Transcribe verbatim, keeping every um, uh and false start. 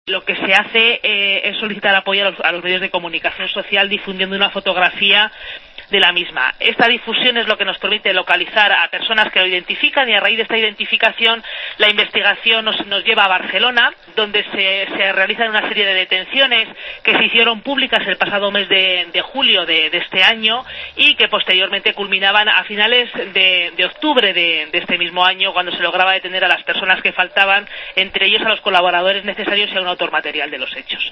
Lo que se hace eh, es solicitar apoyo a los, a los medios de comunicación social difundiendo una fotografía de la misma. Esta difusión es lo que nos permite localizar a personas que lo identifican y a raíz de esta identificación la investigación nos, nos lleva a Barcelona, donde se, se realizan una serie de detenciones que se hicieron públicas el pasado mes de, de julio de, de este año y que posteriormente culminaban a finales de, de octubre de, de este mismo año, cuando se lograba detener a las personas que faltaban, entre ellos a los colaboradores necesarios y a un autor material de los hechos.